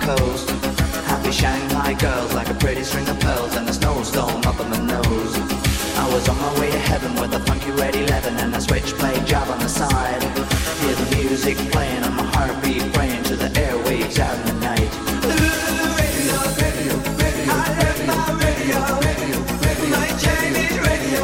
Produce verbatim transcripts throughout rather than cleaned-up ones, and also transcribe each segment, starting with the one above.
coast. Happy Shanghai girls like a pretty string of pearls and a snowstorm up on the nose. I was on my way to heaven with a funky red eleven and a switchblade job on the side. Hear the music playing and my heartbeat praying to the airwaves out in the night. Radio, radio, radio, I left my radio, radio, radio, my Chinese radio.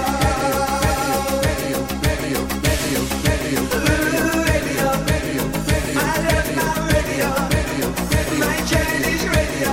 Radio, radio, radio, radio, radio, radio, radio, I left my radio, radio, my Chinese radio.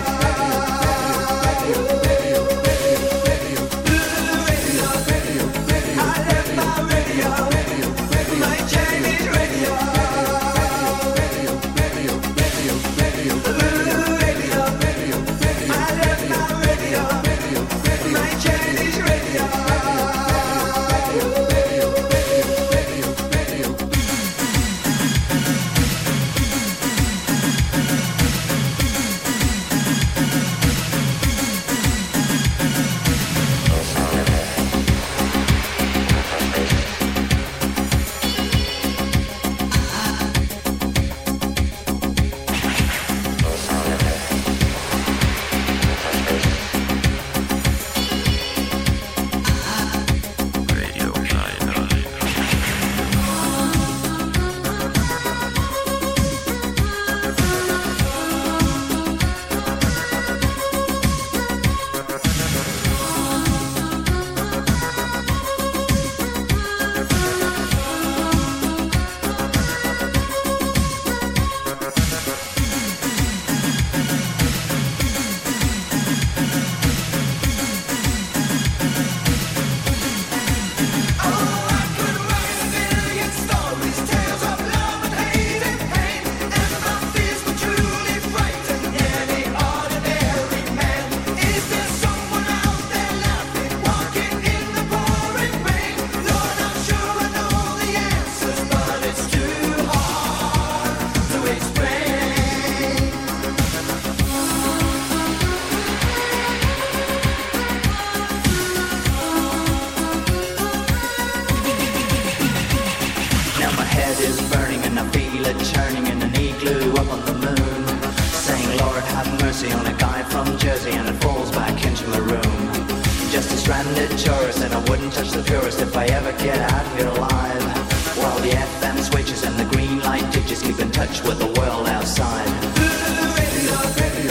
With the world outside. Radio, radio.